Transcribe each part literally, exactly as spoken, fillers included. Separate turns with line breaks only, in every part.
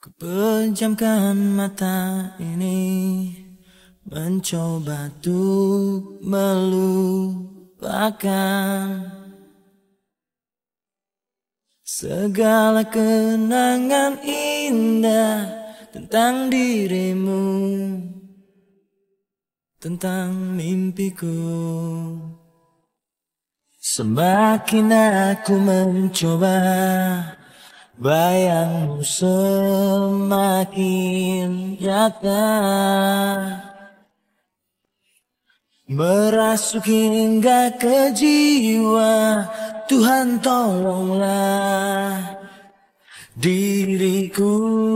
Ku pejamkan mata ini, mencoba untuk melupakan segala kenangan indah tentang dirimu, tentang mimpiku. Semakin aku mencoba, bayangmu semakin nyata, merasuk hingga ke jiwa. Tuhan tolonglah diriku,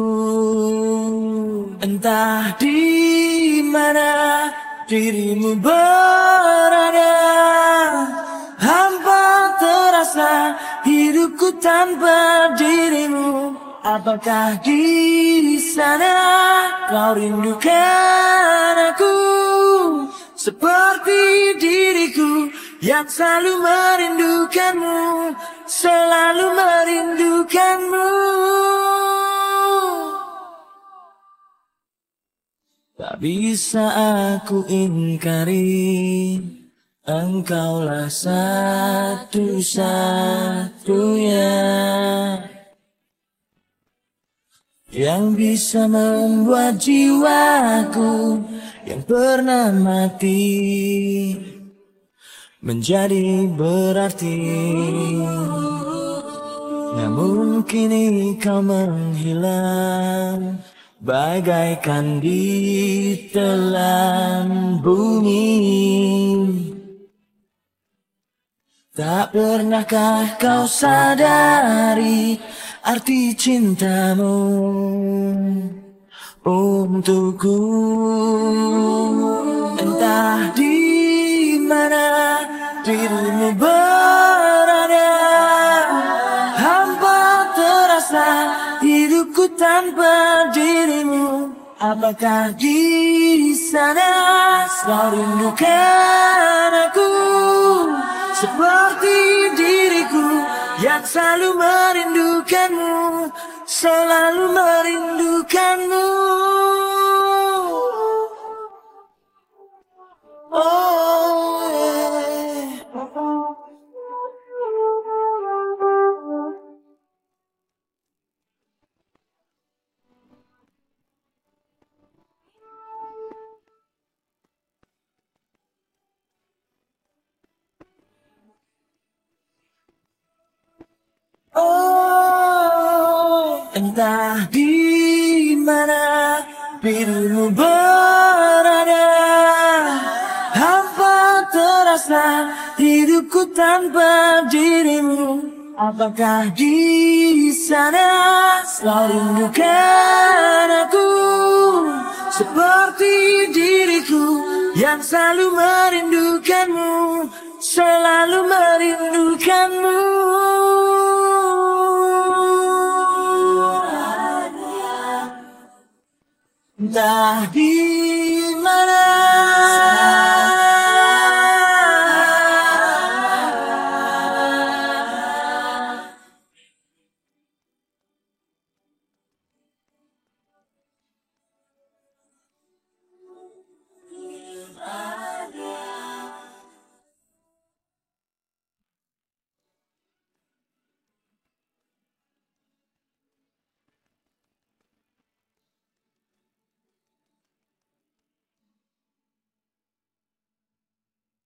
entah di mana dirimu berada. Hampa terasa hidupku tanpa dirimu. Apakah di sana kau rindukan aku, seperti diriku yang selalu merindukanmu, selalu merindukanmu. Tak bisa aku ingkari, engkaulah satu-satunya yang bisa membuat jiwaku yang pernah mati menjadi berarti. Namun kini kau menghilang bagaikan ditelan bumi. Tak pernahkah kau sadari arti cintamu untukku? Entah di mana dirimu berada, hampa terasa hidupku tanpa dirimu. Apakah di sana selalu rindukan aku, seperti diriku yang selalu merindukanmu, selalu merindukanmu. Oh, yeah. Oh, entah di mana dirimu berada, hampa terasa hidupku tanpa dirimu. Apakah di sana selalu rindukan aku, seperti diriku yang selalu merindukanmu, selalu merindukanmu. Entah di